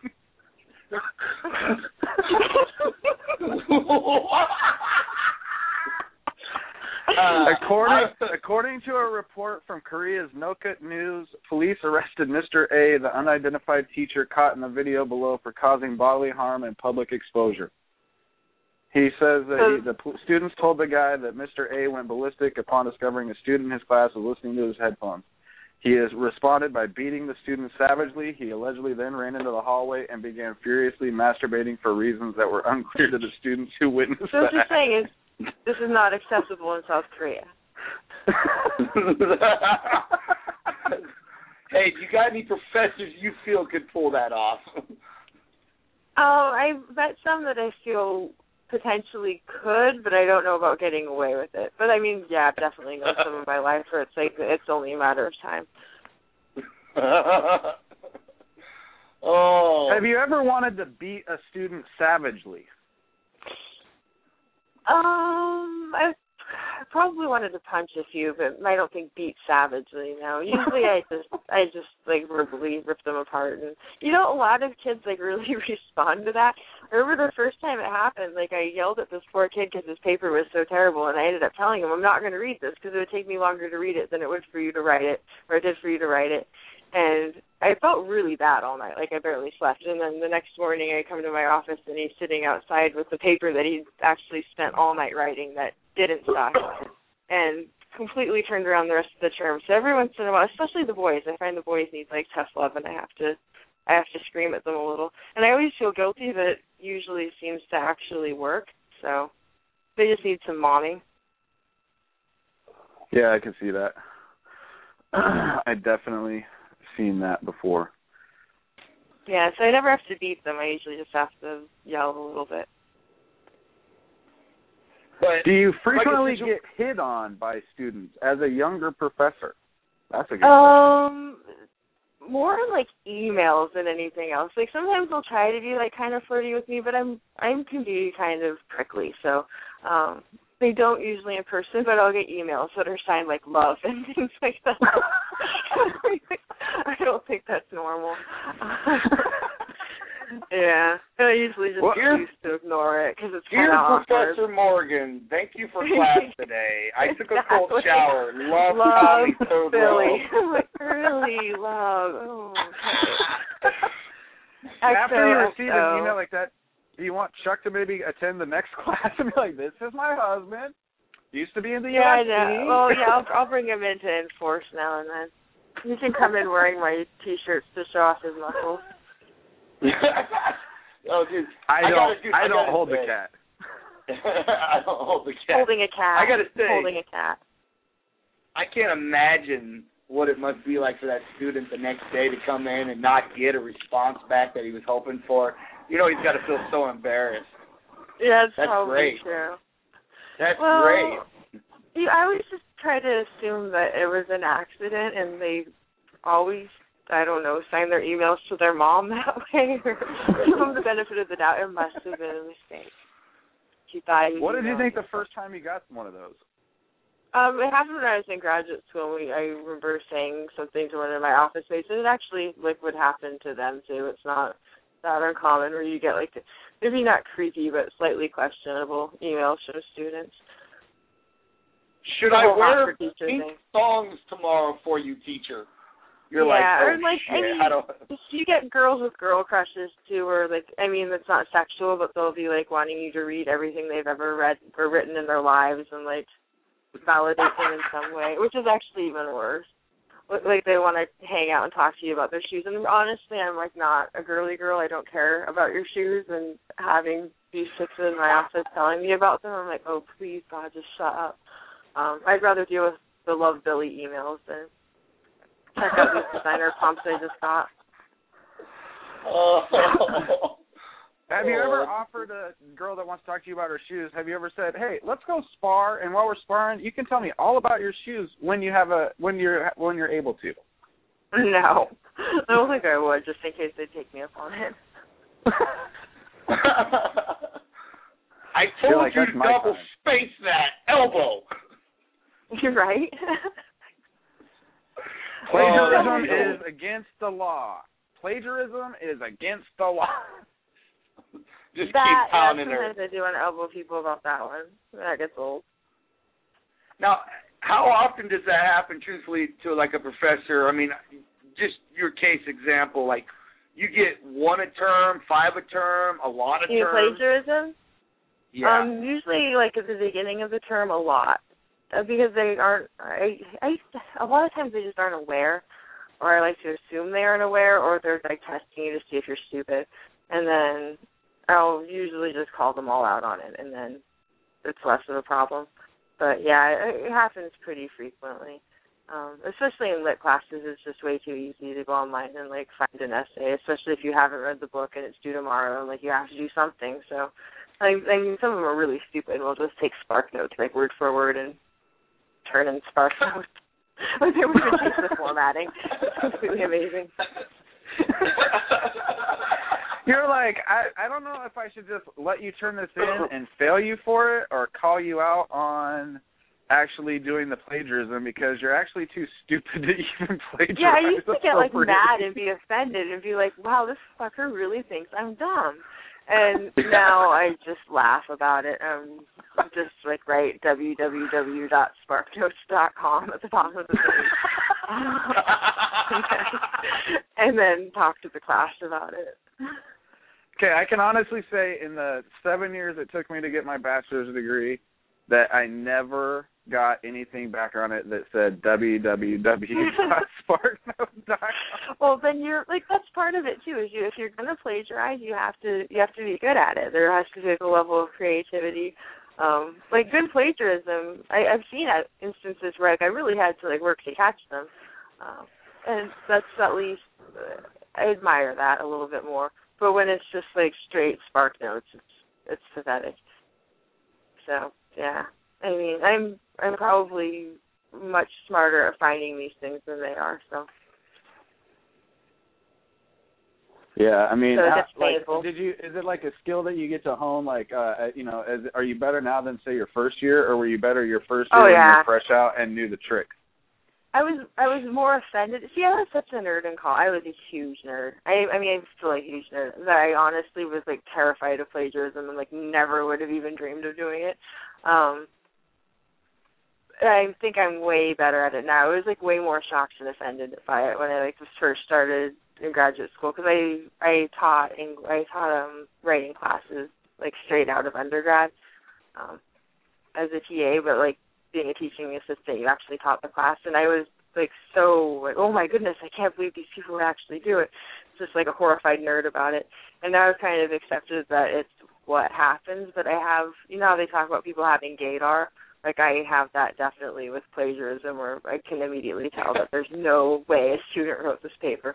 According to a report from Korea's Nokut News, police arrested Mr. A, the unidentified teacher caught in the video below, for causing bodily harm and public exposure. He says that the students told the guy that Mr. A went ballistic upon discovering a student in his class was listening to his headphones. He has responded by beating the student savagely. He allegedly then ran into the hallway and began furiously masturbating for reasons that were unclear to the students who witnessed so what you're saying is this is not acceptable in South Korea. Hey, do you got any professors you feel could pull that off? I've met some that I feel potentially could, but I don't know about getting away with it. But yeah, I've definitely known some of my life where it's like it's only a matter of time. Oh. Have you ever wanted to beat a student savagely? I probably wanted to punch a few, but I don't think beat savagely. No, usually I just like verbally rip them apart, and a lot of kids like really respond to that. I remember the first time it happened, like I yelled at this poor kid because his paper was so terrible, and I ended up telling him I'm not going to read this because it would take me longer to read it than it would for you to write it, or it did for you to write it. And I felt really bad all night, like I barely slept. And then the next morning I come to my office and he's sitting outside with the paper that he'd actually spent all night writing that didn't suck, and completely turned around the rest of the term. So every once in a while, especially the boys, I find the boys need like tough love, and I have to scream at them a little. And I always feel guilty, but it usually seems to actually work. So they just need some momming. Yeah, I can see that. I definitely seen that before. Yeah, so I never have to beat them. I usually just have to yell a little bit. But do you frequently get hit on by students as a younger professor? That's a good question. More like emails than anything else. Like sometimes they'll try to be like kind of flirty with me, but I can be kind of prickly. So they don't usually in person, but I'll get emails that are signed like love and things like that. I don't think that's normal. Yeah, I usually just choose to ignore it because it's kind of awkward. Dear Professor Morgan, thank you for class today. I took a cold shower. Love Tommy Todrow. Billy. Like, really love. Oh, okay. after you receive an email like that, do you want Chuck to maybe attend the next class and be like, "This is my husband. Used to be in the UFC." I know. Well, yeah, I'll bring him in to enforce now and then. He can come in wearing my T-shirts to show off his muscles. Oh, dude, I don't hold the cat. I don't hold the cat. Holding a cat. I gotta say, holding a cat. I can't imagine what it must be like for that student the next day to come in and not get a response back that he was hoping for. You know, he's got to feel so embarrassed. Yeah, that's probably great. true. That's great. I always just try to assume that it was an accident, and they always, I don't know, sign their emails to their mom that way, or give them the benefit of the doubt. It must have been a mistake. She thought. What did you think the first time you got one of those? It happened when I was in graduate school. I remember saying something to one of my office mates, and it actually would happen to them too. It's not that uncommon where you get maybe not creepy but slightly questionable emails from students. Should I wear pink thongs tomorrow for you, teacher? You're like, oh, shit, I don't... You get girls with girl crushes too, or it's not sexual, but they'll be wanting you to read everything they've ever read or written in their lives and validate them in some way, which is actually even worse. They want to hang out and talk to you about their shoes. And honestly, I'm not a girly girl. I don't care about your shoes, and having these chicks in my office telling me about them, I'm like, oh, please, God, just shut up. I'd rather deal with the Love Billy emails than check out these designer pumps I just got. Have you ever offered a girl that wants to talk to you about her shoes, have you ever said, hey, let's go spar, and while we're sparring, you can tell me all about your shoes when you're able to? No. I don't think I would, just in case they take me up on it. I told you to double space that elbow. You're right. Plagiarism is against the law. Plagiarism is against the law. Just keep pounding her. Sometimes I do want to elbow people about that one. That gets old. Now, how often does that happen, truthfully, to a professor? I mean, just your case example, you get 1 a term, 5 a term, a lot of terms. Plagiarism? Yeah. Usually, at the beginning of the term, a lot. Because they aren't, a lot of times they just aren't aware, or I like to assume they aren't aware, or they're testing you to see if you're stupid. And then I'll usually just call them all out on it, and then it's less of a problem. But yeah, it happens pretty frequently. Especially in lit classes, it's just way too easy to go online and find an essay, especially if you haven't read the book and it's due tomorrow and you have to do something. So I mean, some of them are really stupid. We'll just take Spark Notes, word for word, and turn in Spark Notes. They would change the formatting. It's completely amazing. You're I don't know if I should just let you turn this in and fail you for it, or call you out on actually doing the plagiarism because you're actually too stupid to even plagiarize. Yeah, I used to get mad and be offended and be like, wow, this fucker really thinks I'm dumb. And now I just laugh about it. Just write www.sparknotes.com at the bottom of the page. and then talk to the class about it. Okay, I can honestly say in the 7 years it took me to get my bachelor's degree that I never got anything back on it that said www.sparknotes.com. Well, then you're that's part of it too. Is if you're going to plagiarize, you have to be good at it. There has to be a level of creativity. Good plagiarism, I've seen instances where I really had to work to catch them, and that's at least I admire that a little bit more. But when it's just straight Spark Notes, it's pathetic. So yeah, I mean, I'm probably much smarter at finding these things than they are. So yeah, I mean, that's painful. Is it a skill that you get to hone? Are you better now than say your first year, or were you better your first year when you were fresh out and knew the tricks? I was more offended. See, I was such a nerd in college. I was a huge nerd. I'm still a huge nerd. That I honestly was terrified of plagiarism and never would have even dreamed of doing it. I think I'm way better at it now. I was way more shocked and offended by it when I first started in graduate school because I taught writing classes like straight out of undergrad as a TA, but like being a teaching assistant, you actually taught the class, and I was like so like, oh my goodness, I can't believe these people would actually do it. Just like a horrified nerd about it. And now I've kind of accepted that it's what happens, but I have, you know how they talk about people having gaydar? Like I have that definitely with plagiarism, where I can immediately tell that there's no way a student wrote this paper.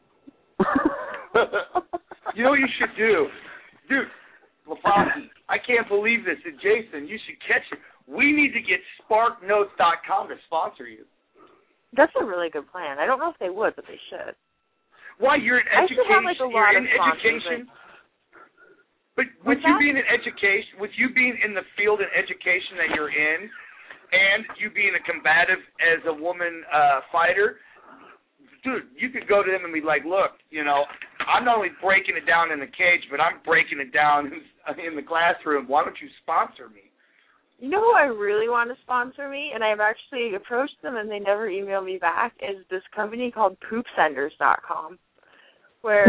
You know what you should do? Dude, LaFontaine, I can't believe this. And Jason, you should catch it. We need to get SparkNotes.com to sponsor you. That's a really good plan. I don't know if they would, but they should. Why, you're in education. Have, like, You're in education. But with you being in education, with you being in the field in education that you're in, and you being a combative as a woman fighter, dude, you could go to them and be like, look, you know, I'm not only breaking it down in the cage, but I'm breaking it down in the classroom. Why don't you sponsor me? You know who I really want to sponsor me, and I've actually approached them and they never email me back, is this company called PoopSenders.com, where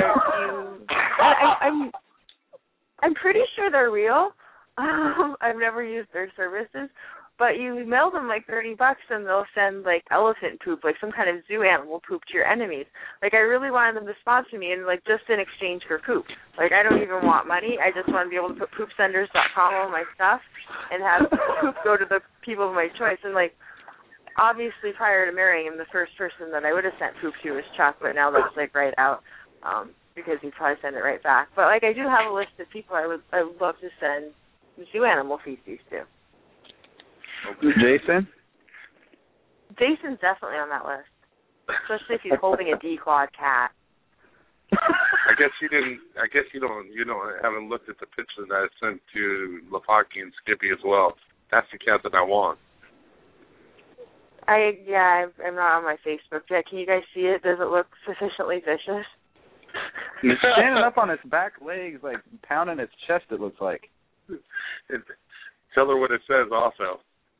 I'm pretty sure they're real. I've never used their services, but you mail them like $30 and they'll send like elephant poop, like some kind of zoo animal poop to your enemies. Like I really wanted them to sponsor me, and like just in exchange for poop. Like I don't even want money. I just want to be able to put PoopSenders.com on my stuff and have poop go to the people of my choice. And like obviously prior to marrying him, the first person that I would have sent poop to was Chuck, but now that's like right out. Because he'd probably send it right back. But like I do have a list of people I would love to send zoo animal feces to. Jason? Jason's definitely on that list, especially if he's holding a declawed cat. I guess you haven't looked at the picture that I sent to Lapaki and Skippy as well. That's the cat that I want. I'm not on my Facebook yet. Can you guys see it? Does it look sufficiently vicious? He's standing up on its back legs, like pounding its chest, it looks like. Tell her what it says also.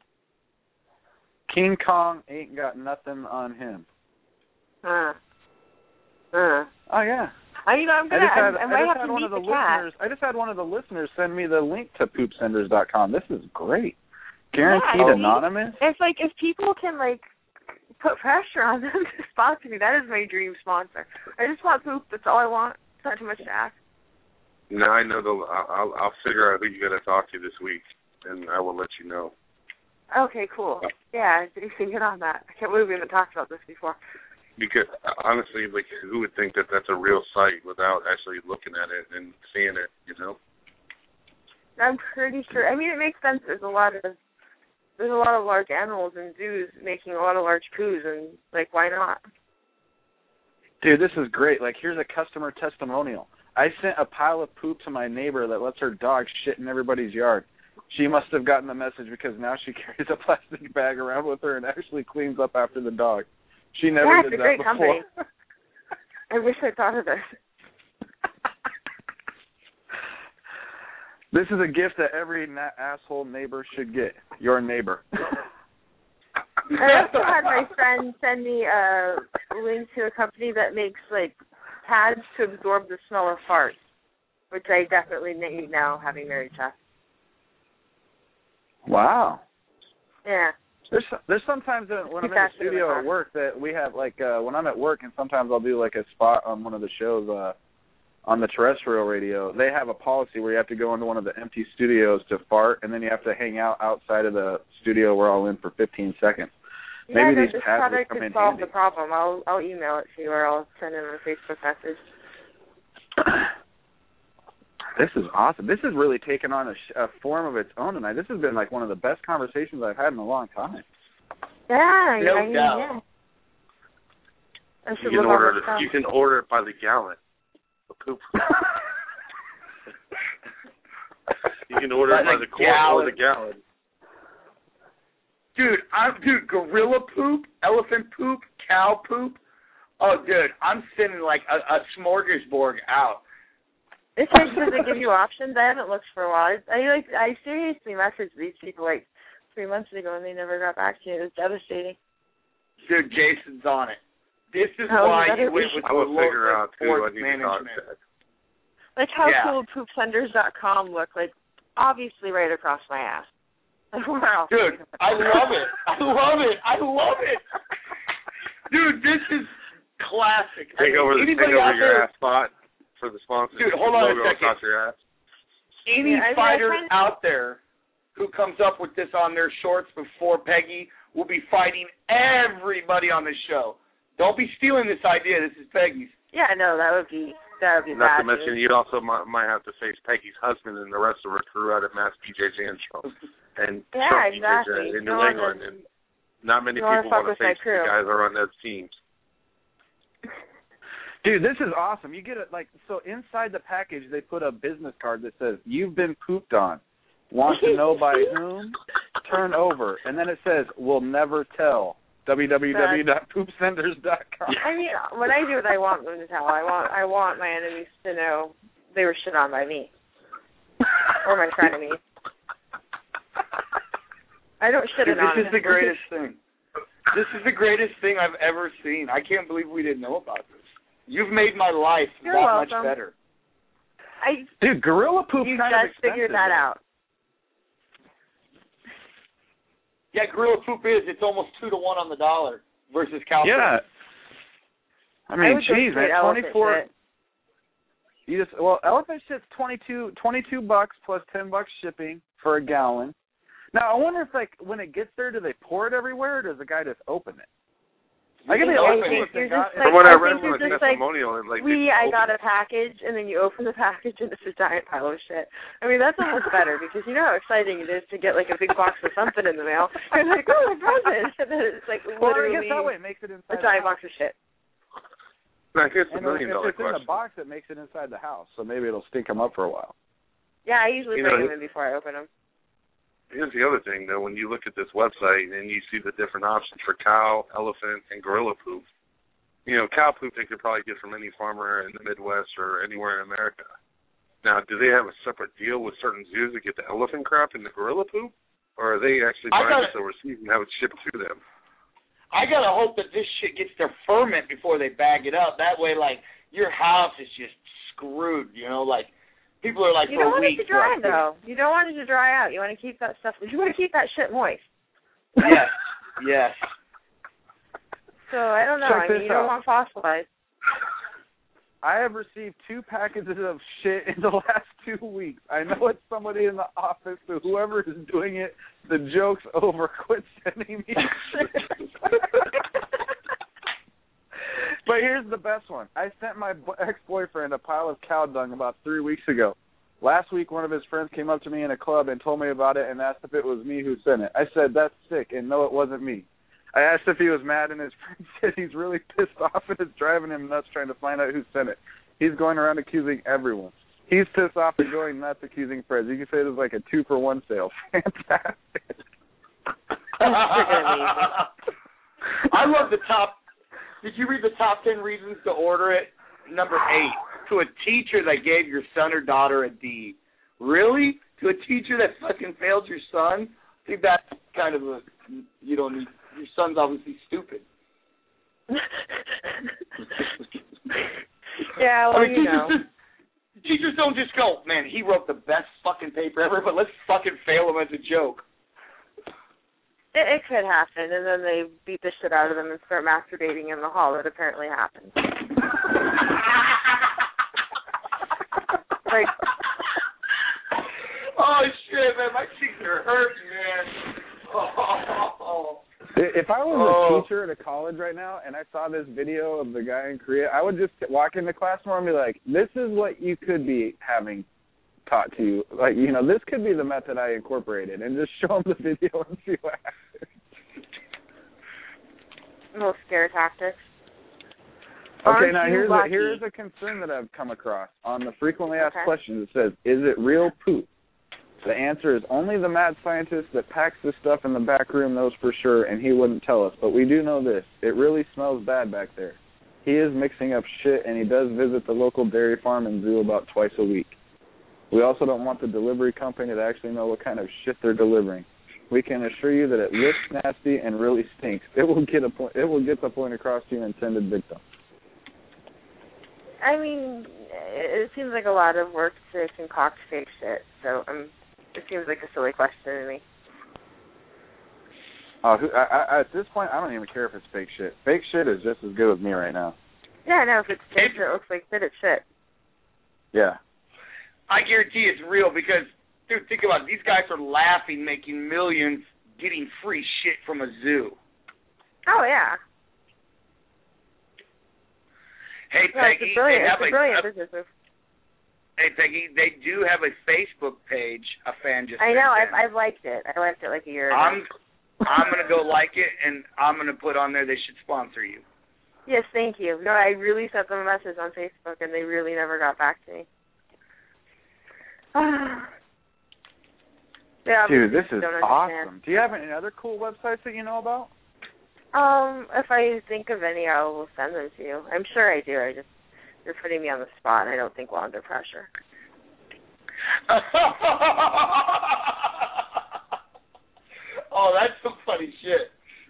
King Kong ain't got nothing on him. Oh, yeah. I might have to meet the cat. I just had one of the listeners send me the link to PoopSenders.com. This is great. Guaranteed anonymous. It's like if people can like put pressure on them to sponsor me, that is my dream sponsor. I just want poop. That's all I want. It's not too much to ask. No, I know. I'll figure out who you're going to talk to this week, and I will let you know. Okay, cool. Yeah, you can get on that. I can't believe we haven't talked about this before. Because, honestly, like, who would think that that's a real site without actually looking at it and seeing it, you know? I'm pretty sure. I mean, it makes sense. There's a lot of large animals in zoos making a lot of large poos, and, like, why not? Dude, this is great. Like, here's a customer testimonial. I sent a pile of poop to my neighbor that lets her dog shit in everybody's yard. She must have gotten the message because now she carries a plastic bag around with her and actually cleans up after the dog. She never did that before. That's a great company. I wish I thought of this. This is a gift that every asshole neighbor should get. Your neighbor. I also had my friend send me a link to a company that makes, like, pads to absorb the smell of farts, which I definitely need now, having married Chuck. Wow. Yeah. There's sometimes when I'm in the studio at work that we have, like, when I'm at work and sometimes I'll do, like, a spot on one of the shows on the terrestrial radio, they have a policy where you have to go into one of the empty studios to fart, and then you have to hang out outside of the studio we're all in for 15 seconds. Yeah, maybe these this pads product would come could in solve handy. the problem. I'll email it to you, or I'll send in a Facebook message. This is awesome. This has really taken on a form of its own tonight. This has been like one of the best conversations I've had in a long time. Yeah, no doubt. Yeah. You can order it by the gallon. Poop. You can order it by the quart or the gallon. Dude, gorilla poop, elephant poop, cow poop. Oh, dude, I'm sending like a smorgasbord out. It's like, does it give you options? I haven't looked for a while. I seriously messaged these people like 3 months ago and they never got back to me. It was devastating. Dude, Jason's on it. This is why you went with I would figure out, too, I need to talk to. Like, how cool would poopsenders.com look? Like, obviously right across my ass. Dude, I love it. I love it. I love it. Dude, this is classic. Take over your ass spot for the sponsor. Dude, hold on a second. Your ass. Any fighter out there who comes up with this on their shorts before Peggy will be fighting everybody on the show. Don't be stealing this idea. This is Peggy's. Yeah, no, that would be Not bad. to mention, you also might have to face Peggy's husband and the rest of her crew out at Mass BJJ and Trump exactly. BJJ in New England. And not many people want to face the guys that are on those teams. Dude, this is awesome. You get it so inside the package they put a business card that says, "You've been pooped on. Want to know by whom? Turn over." And then it says, "We'll never tell. www.poopsenders.com." I mean, when I do it, I want them to tell. I want my enemies to know they were shit on by me. Or my frenemies. I don't shit on them. This is the greatest thing. This is the greatest thing I've ever seen. I can't believe we didn't know about this. You've made my life much better. Dude, gorilla poop you kind of just figured that out. Yeah, gorilla poop it's almost 2 to 1 on the dollar versus cow poop. Yeah. I mean, geez, man, 24. Elephant shit's $22 plus $10 shipping for a gallon. Now, I wonder if when it gets there, do they pour it everywhere, or does the guy just open it? From what I read from the testimonial, I got a package, and then you open the package, and it's a giant pile of shit. I mean, that's almost better, because you know how exciting it is to get, a big box of something in the mail. You're like, oh, a present! And then it's, literally I guess that way it makes it inside a giant box of shit. I guess $1 million question. If it's in question. the box, it makes it inside the house, so maybe it'll stink them up for a while. Yeah, I usually bring them in before I open them. Here's the other thing, though. When you look at this website and you see the different options for cow, elephant, and gorilla poop, cow poop they could probably get from any farmer in the Midwest or anywhere in America. Now, do they have a separate deal with certain zoos that get the elephant crap and the gorilla poop? Or are they actually buying this overseas and have it shipped to them? I got to hope that this shit gets their ferment before they bag it up. That way, your house is just screwed, people are you don't want it to dry, though. You don't want it to dry out. You want to keep that stuff. You want to keep that shit moist. Yes. Yes. So I don't know. You don't want fossilized. I have received 2 packages of shit in the last 2 weeks. I know it's somebody in the office, so whoever is doing it, the joke's over. Quit sending me shit. But here's the best one. I sent my ex-boyfriend a pile of cow dung about 3 weeks ago. Last week, one of his friends came up to me in a club and told me about it and asked if it was me who sent it. I said, that's sick, and no, it wasn't me. I asked if he was mad, and his friend said he's really pissed off and it's driving him nuts trying to find out who sent it. He's going around accusing everyone. He's pissed off and going nuts accusing Fred. You can say there's a 2-for-1 sale. Fantastic. I love the top. Did you read the top 10 reasons to order it? Number 8, to a teacher that gave your son or daughter a D. Really? To a teacher that fucking failed your son? I think that's kind of you don't need, your son's obviously stupid. Yeah, well, teachers don't just go, man, he wrote the best fucking paper ever, but let's fucking fail him as a joke. It could happen, and then they beat the shit out of them and start masturbating in the hall. That apparently happens. Oh, shit, man. My cheeks are hurting, man. Oh. If I was a teacher at a college right now and I saw this video of the guy in Korea, I would just walk into classroom and be like, this is what you could be having taught to you. This could be the method I incorporated, and just show them the video and see what happens. No scare tactics. Okay, now here's a concern that I've come across on the frequently asked questions. It says, is it real poop? The answer is only the mad scientist that packs this stuff in the back room knows for sure, and he wouldn't tell us. But we do know this. It really smells bad back there. He is mixing up shit, and he does visit the local dairy farm and zoo about twice a week. We also don't want the delivery company to actually know what kind of shit they're delivering. we can assure you that it looks nasty and really stinks. It will get the point across to your intended victim. I mean, it seems like a lot of work to concoct fake shit, so it seems like a silly question to me. At this point, I don't even care if it's fake shit. Fake shit is just as good with me right now. Yeah, I know. If it's fake shit, it looks like shit, it's shit. Yeah. I guarantee it's real because, dude, think about it. These guys are laughing, making millions, getting free shit from a zoo. Oh, yeah. Hey, No, Peggy, it's a brilliant business move. Hey, Peggy, they do have a Facebook page. A fan just I know. sent in. I've liked it. I liked it like a year ago. I'm going to go like it, and I'm going to put on there they should sponsor you. Yes, thank you. No, I really sent them a message on Facebook, and they really never got back to me. Yeah, dude, this is awesome. Do you have any other cool websites that you know about? If I think of any, I will send them to you. I'm sure I do. You're putting me on the spot, and I don't think we're under pressure. Oh, that's some funny shit.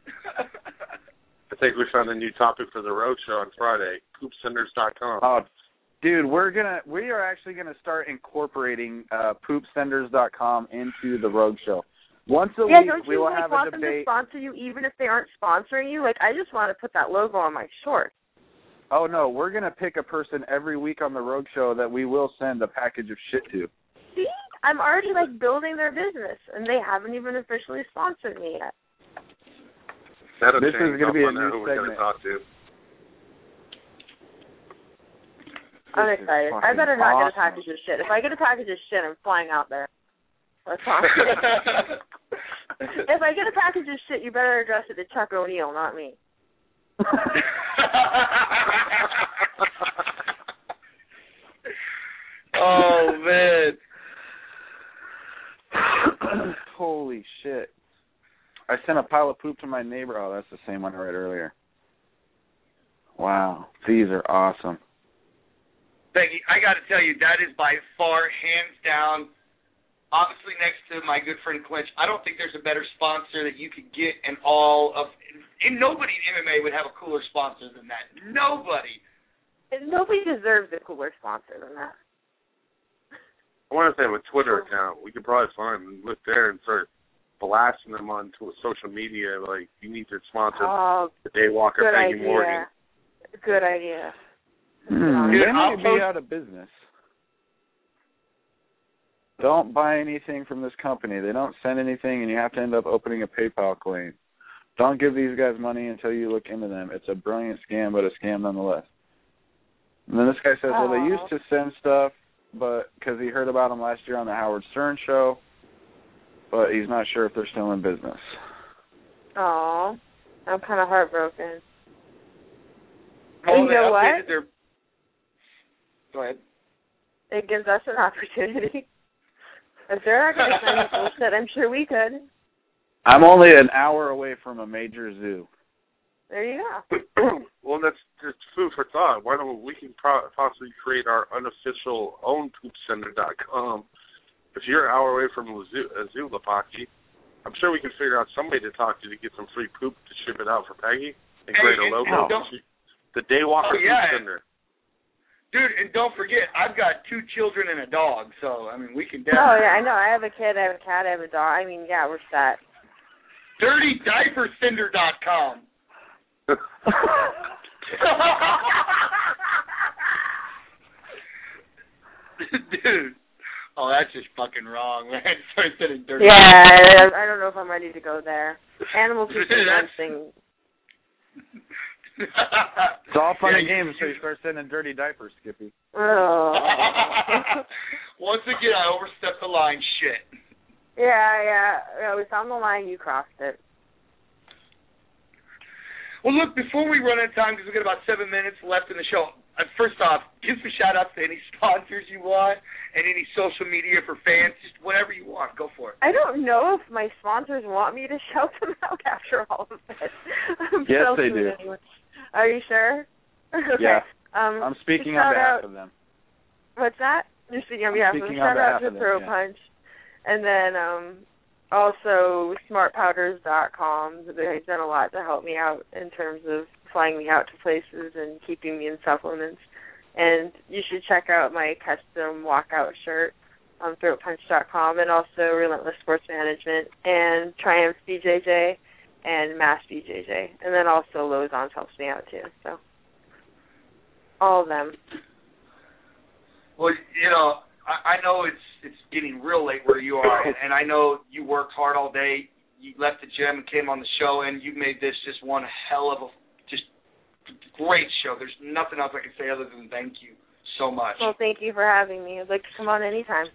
I think we found a new topic for the road show on Friday. Poopsenders.com. Oh, dude, we are actually gonna start incorporating poopsenders.com into the road show. Once a week, we will have a debate. Don't you want them to sponsor you even if they aren't sponsoring you? Like, I just want to put that logo on my shorts. Oh, no, we're going to pick a person every week on the road show that we will send a package of shit to. See? I'm already, building their business, and they haven't even officially sponsored me yet. This is going to be a new segment. Talk to. I'm excited. I better not get a package of shit. If I get a package of shit, I'm flying out there. That's awesome. If I get a package of shit, you better address it to Chuck O'Neill, not me. Oh, man. Holy shit. I sent a pile of poop to my neighbor. Oh, that's the same one I read earlier. Wow. These are awesome. Becky, I got to tell you, that is by far, hands down, obviously next to my good friend Clinch, I don't think there's a better sponsor that you could get in all of, and nobody in MMA would have a cooler sponsor than that. Nobody. And nobody deserves a cooler sponsor than that. I want to say I have a Twitter account. We could probably find and look there and start blasting them on social media. Like, you need to sponsor the Daywalker, Peggy Morgan. Good idea. They might be out of business. Don't buy anything from this company. They don't send anything, and you have to end up opening a PayPal claim. Don't give these guys money until you look into them. It's a brilliant scam, but a scam nonetheless. And then this guy says, well, they used to send stuff, but because he heard about them last year on the Howard Stern show, but he's not sure if they're still in business. Oh, I'm kind of heartbroken. Well, you know what? Go ahead. It gives us an opportunity. If they're not going to send us bullshit, I'm sure we could. I'm only an hour away from a major zoo. There you go. Well, that's just food for thought. Why don't we can possibly create our unofficial own poopsender.com? If you're an hour away from a zoo, Lapaki, I'm sure we can figure out somebody to talk to get some free poop to ship it out for Peggy and create a logo. The Daywalker Poop Sender. Dude, and don't forget, I've got 2 children and a dog, so, I mean, we can definitely... Oh, yeah, I know. I have a kid, I have a cat, I have a dog. I mean, yeah, we're set. DirtyDiaperSender.com. Dude. Oh, that's just fucking wrong, man. Start sending dirty. Yeah, I don't know if I'm ready to go there. Animal poop is one thing. It's all fun and games until you start sending dirty diapers, Skippy. Oh. Once again, I overstepped the line. Shit. Yeah. We found the line. You crossed it. Well, look, before we run out of time, because we've got about 7 minutes left in the show, first off, give some shout-outs to any sponsors you want and any social media for fans, just whatever you want. Go for it. I don't know if my sponsors want me to shout them out after all of this. Yes, they do. Anyway. Are you sure? Okay. Yeah. I'm speaking on behalf of them. What's that? You're speaking on behalf of them. Shout out to Throw Punch. And then Also, smartpowders.com. They've done a lot to help me out in terms of flying me out to places and keeping me in supplements. And you should check out my custom walkout shirt on throatpunch.com, and also Relentless Sports Management and Triumph BJJ and Mass BJJ. And then also Lozon's helps me out too. So all of them. Well, you know, I know it's getting real late where you are, and I know you worked hard all day. You left the gym and came on the show, and you made this just one hell of a just great show. There's nothing else I can say other than thank you so much. Well, thank you for having me. I'd like to come on anytime.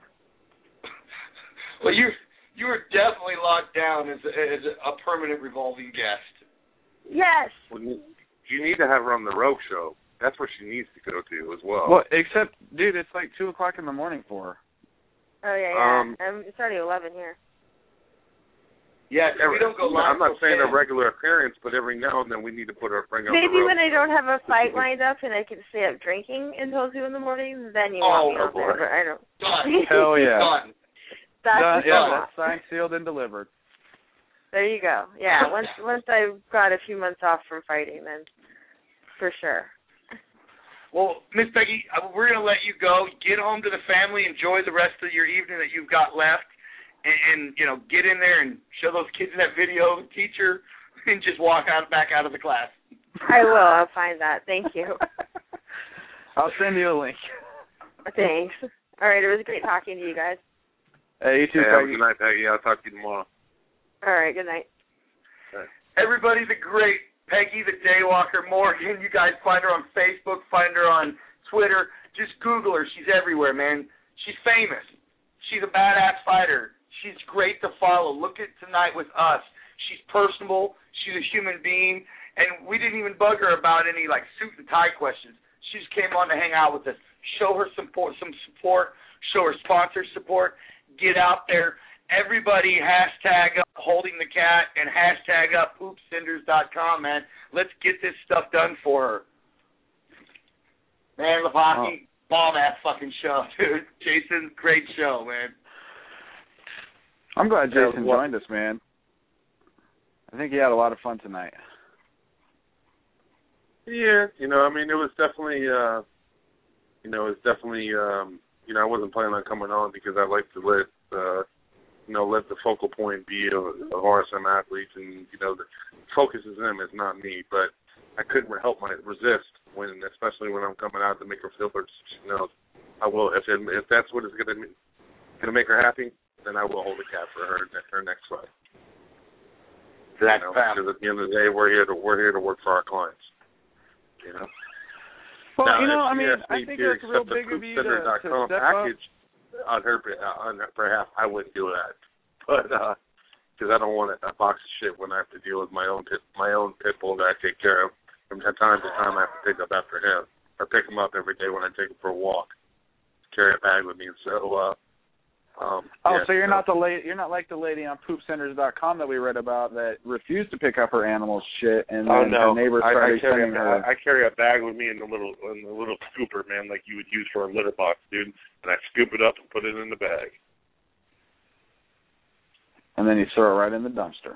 Well, you were definitely locked down as a permanent revolving guest. Yes. Well, you need to have her on the Rogue Show. That's where she needs to go to as well. Well, except, dude, it's like 2 o'clock in the morning for her. Oh, yeah. It's already 11 here. Yeah, we don't go live. I'm not saying a regular appearance, but every now and then we need to bring her Maybe when I don't have a fight lined up and I can stay up drinking until 2 in the morning, then you want me on there, but I don't. Done. Hell yeah. Done. That's signed, sealed, and delivered. There you go. Yeah, once I've got a few months off from fighting, then for sure. Well, Miss Peggy, we're going to let you go. Get home to the family. Enjoy the rest of your evening that you've got left. And you know, get in there and show those kids that video, teacher, and just walk back out of the class. I will. I'll find that. Thank you. I'll send you a link. Thanks. All right, it was great talking to you guys. Hey, you too, Peggy. Good night, Peggy. I'll talk to you tomorrow. All right, good night. Everybody, the great Peggy the Daywalker Morgan. You guys find her on Facebook, find her on Twitter. Just Google her. She's everywhere, man. She's famous. She's a badass fighter. She's great to follow. Look at Tonight with Us. She's personable. She's a human being. And we didn't even bug her about any, like, suit and tie questions. She just came on to hang out with us. Show her some support. Show her sponsor support. Get out there. Everybody hashtag up Holding the Cat and hashtag up hoopsenders.com, man. Let's get this stuff done for her. Man, Lepocky, bomb-ass fucking show, dude. Jason, great show, man. I'm glad Jason joined us, man. I think he had a lot of fun tonight. Yeah, you know, I mean, it was definitely, I wasn't planning on coming on because I like to let the focal point be of RSM athletes, and the focus is them, it's not me. But I couldn't help resist especially when I'm coming out to make her feel her. I will if that's what is gonna make her happy, then I will hold a cat for her next fight. That's because at the end of the day, we're here to work for our clients. Well, now, I think that's real big of you to step package on her behalf, I wouldn't do that. But because I don't want a box of shit when I have to deal with my own pit bull that I take care of. From time to time, I have to pick up after him, or pick him up every day when I take him for a walk. Carry a bag with me, so. So you're not like the lady on poopsenders.com that we read about that refused to pick up her animal's shit, and then her neighbors started sending her. I carry a bag with me in the little scooper, man, like you would use for a litter box, dude. And I scoop it up and put it in the bag. And then you throw it right in the dumpster.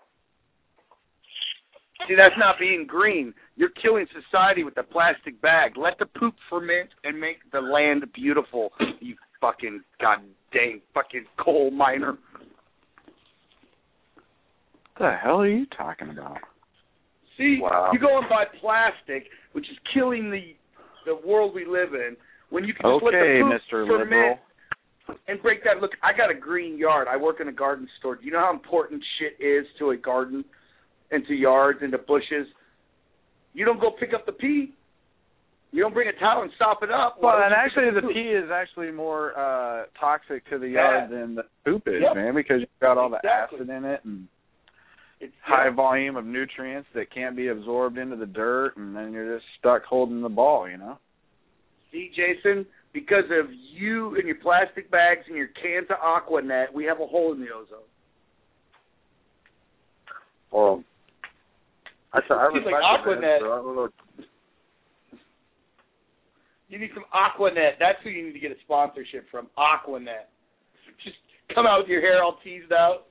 See, that's not being green. You're killing society with the plastic bag. Let the poop ferment and make the land beautiful, you fucking goddamn fucking coal miner. What the hell are you talking about? See, you go and buy plastic, which is killing the world we live in, when you can just let the poop Mr. ferment Liberal. and break that. Look, I got a green yard. I work in a garden store. Do you know how important shit is to a garden and to yards and to bushes? You don't go pick up the pee. You don't bring a towel and sop it up. Well, and actually the pee is actually more toxic to the yard than the poop is, man, because you've got all the acid in it and it's high volume of nutrients that can't be absorbed into the dirt, and then you're just stuck holding the ball, See, Jason, because of you and your plastic bags and your cans of Aquanet, we have a hole in the ozone. Well, I like Aquanet. So I don't know. You need some Aquanet. That's who you need to get a sponsorship from, Aquanet. Just Come out with your hair all teased out.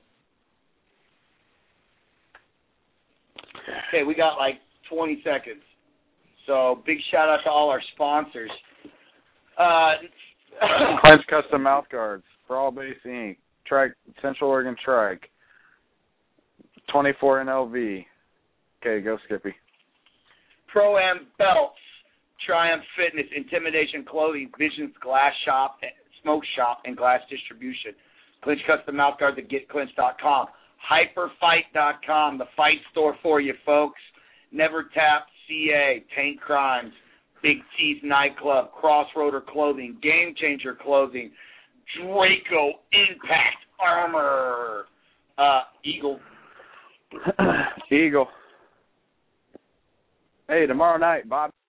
Okay, we got like 20 seconds. So big shout out to all our sponsors. Clint's Custom Mouth Guards, Brawl Base Inc., Trike, Central Oregon Trike, 24 NLV. Okay, go Skippy. Pro-Am Belts, Triumph Fitness, Intimidation Clothing, Visions Glass Shop, Smoke Shop, and Glass Distribution. Clinch Custom Mouth Guards at GetClinch.com. HyperFight.com, the fight store for you, folks. Never Tap CA, Tank Crimes, Big T's Nightclub, Crossroader Clothing, Game Changer Clothing, Draco Impact Armor, Eagle. Eagle. Hey, tomorrow night, Bob.